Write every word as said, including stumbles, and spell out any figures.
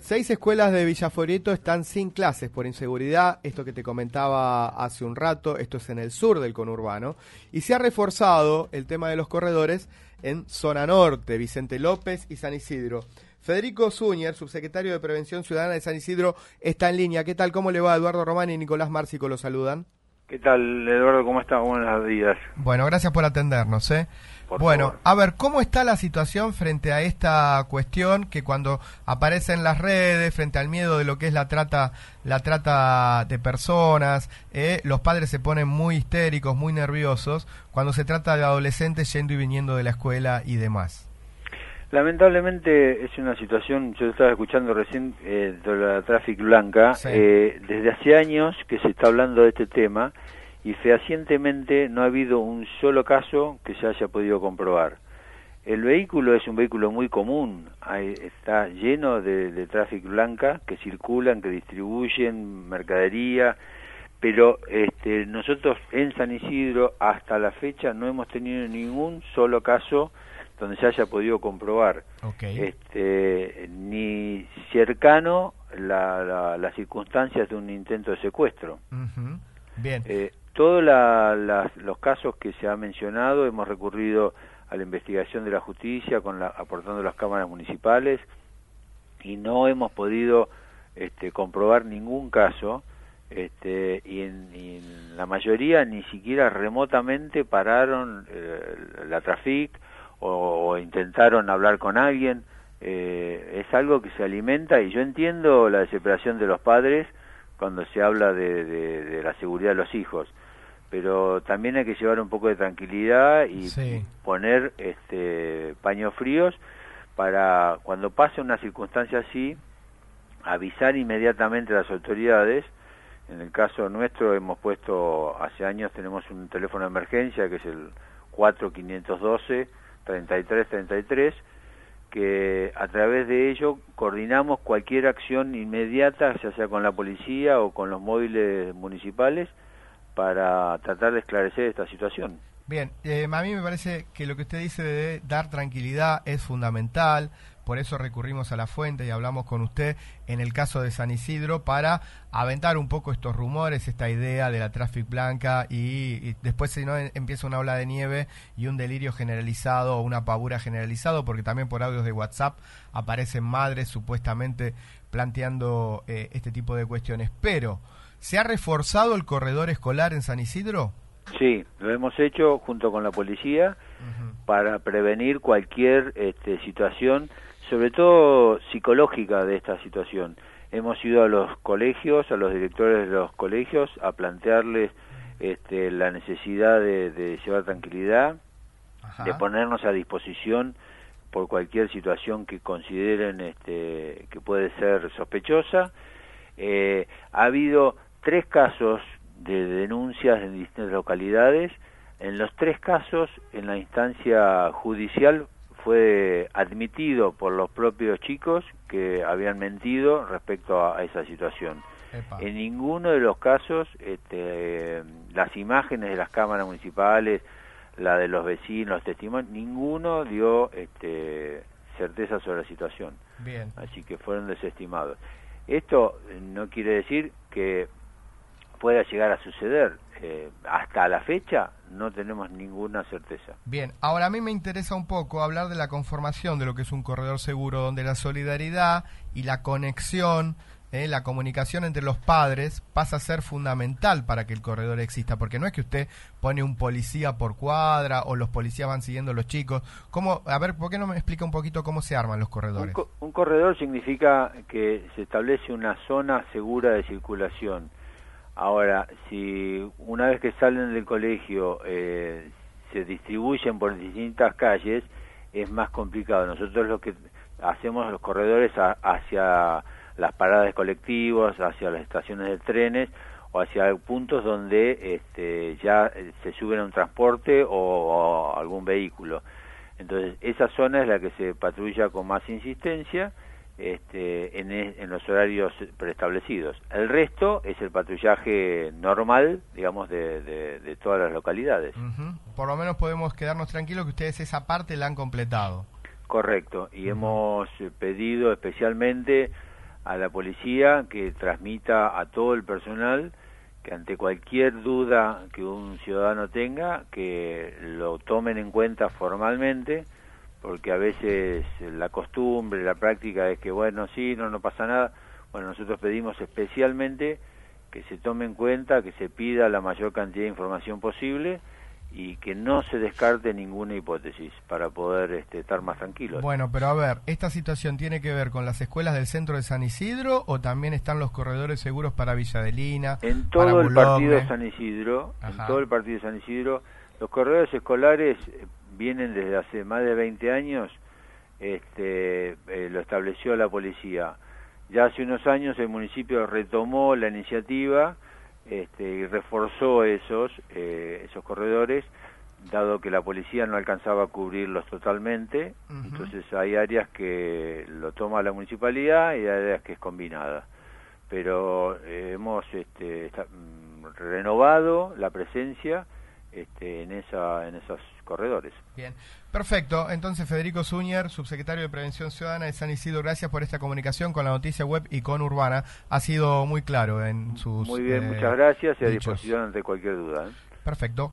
Seis escuelas de Villaforeto están sin clases por inseguridad, esto que te comentaba hace un rato, esto es en el sur del conurbano, y se ha reforzado el tema de los corredores en zona norte, Vicente López y San Isidro. Federico Zúñer, subsecretario de Prevención Ciudadana de San Isidro, está en línea. ¿Qué tal? ¿Cómo le va? Eduardo Román y Nicolás Márcico lo saludan. ¿Qué tal, Eduardo? ¿Cómo estás? Buenos días. Bueno, gracias por atendernos, ¿eh? Por bueno, favor. a ver, ¿cómo está la situación frente a esta cuestión que cuando aparece en las redes, frente al miedo de lo que es la trata, la trata de personas, eh, los padres se ponen muy histéricos, muy nerviosos, cuando se trata de adolescentes yendo y viniendo de la escuela y demás? Lamentablemente es una situación, yo estaba escuchando recién eh, de la Traffic Blanca, Sí. eh, desde hace años que se está hablando de este tema y fehacientemente no ha habido un solo caso que se haya podido comprobar. El vehículo es un vehículo muy común, hay, está lleno de, de Traffic Blanca que circulan, que distribuyen mercadería, pero este, nosotros en San Isidro hasta la fecha no hemos tenido ningún solo caso donde se haya podido comprobar, Okay. este, ni cercano la, la, las circunstancias de un intento de secuestro. Uh-huh. Bien. Eh, todos la, las, los casos que se ha mencionado hemos recurrido a la investigación de la justicia, con la, aportando las cámaras municipales, y no hemos podido este, comprobar ningún caso, este, y, en, y en la mayoría ni siquiera remotamente pararon eh, la Traffic, O, o intentaron hablar con alguien. Eh, es algo que se alimenta, y yo entiendo la desesperación de los padres cuando se habla de, de, de la seguridad de los hijos, pero también hay que llevar un poco de tranquilidad y Sí. poner este, paños fríos para cuando pase una circunstancia así, avisar inmediatamente a las autoridades. En el caso nuestro hemos puesto, hace años tenemos un teléfono de emergencia que es el cuatro cinco uno dos treinta y tres treinta y tres, que a través de ello coordinamos cualquier acción inmediata, ya sea con la policía o con los móviles municipales, para tratar de esclarecer esta situación. Bien, eh, a mí me parece que lo que usted dice de dar tranquilidad es fundamental, por eso recurrimos a la fuente y hablamos con usted en el caso de San Isidro para aventar un poco estos rumores, esta idea de la Traffic Blanca y, y después si no empieza una ola de nieve y un delirio generalizado o una pavura generalizado, porque también por audios de WhatsApp aparecen madres supuestamente planteando eh, este tipo de cuestiones. Pero, ¿se ha reforzado el corredor escolar en San Isidro? Sí, lo hemos hecho junto con la policía uh-huh. para prevenir cualquier este, situación, sobre todo psicológica, de esta situación. Hemos ido a los colegios, a los directores de los colegios, a plantearles este, la necesidad de, de llevar tranquilidad, Ajá. de ponernos a disposición por cualquier situación que consideren este, que puede ser sospechosa. Eh, ha habido tres casos de denuncias en distintas localidades. En los tres casos, en la instancia judicial, fue admitido por los propios chicos que habían mentido respecto a, a esa situación. Epa. En ninguno de los casos, este, las imágenes de las cámaras municipales, la de los vecinos, los testimonios, ninguno dio este, certeza sobre la situación. Bien. Así que fueron desestimados. Esto no quiere decir que pueda llegar a suceder. Eh, hasta la fecha no tenemos ninguna certeza. Bien, ahora a mí me interesa un poco hablar de la conformación de lo que es un corredor seguro, donde la solidaridad y la conexión, eh, la comunicación entre los padres pasa a ser fundamental para que el corredor exista, porque no es que usted pone un policía por cuadra o los policías van siguiendo a los chicos. ¿Cómo? A ver, ¿por qué no me explica un poquito cómo se arman los corredores? Un, co- un corredor significa que se establece una zona segura de circulación. Ahora, si una vez que salen del colegio eh, se distribuyen por distintas calles, es más complicado. Nosotros lo que hacemos los corredores a, hacia las paradas de colectivos, hacia las estaciones de trenes o hacia puntos donde este, ya se suben a un transporte o, o algún vehículo. Entonces, esa zona es la que se patrulla con más insistencia. Este, en, en los horarios preestablecidos. El resto es el patrullaje normal, digamos, de, de, de todas las localidades. Uh-huh. Por lo menos podemos quedarnos tranquilos que ustedes esa parte la han completado. Correcto, y uh-huh. hemos pedido especialmente a la policía que transmita a todo el personal que ante cualquier duda que un ciudadano tenga, que lo tomen en cuenta formalmente, porque a veces la costumbre, la práctica es que, bueno, sí, no, no pasa nada. Bueno, nosotros pedimos especialmente que se tome en cuenta, que se pida la mayor cantidad de información posible y que no se descarte ninguna hipótesis para poder este, estar más tranquilos. Bueno, pero a ver, ¿esta situación tiene que ver con las escuelas del centro de San Isidro o también están los corredores seguros para Villa Adelina? En todo el partido de San Isidro, Ajá. en todo el partido de San Isidro, los corredores escolares vienen desde hace más de veinte años, este, eh, lo estableció la policía. Ya hace unos años el municipio retomó la iniciativa este, y reforzó esos, eh, esos corredores, dado que la policía no alcanzaba a cubrirlos totalmente. Uh-huh. Entonces hay áreas que lo toma la municipalidad y hay áreas que es combinada. Pero eh, hemos este, está, mm, renovado la presencia este, en, esa, en esos corredores. Bien, perfecto. Entonces, Federico Suñer, subsecretario de Prevención Ciudadana de San Isidro, gracias por esta comunicación con la noticia web y con Urbana. Ha sido muy claro en sus Muy bien, eh, muchas gracias y a dichos. disposición ante cualquier duda. ¿eh? Perfecto.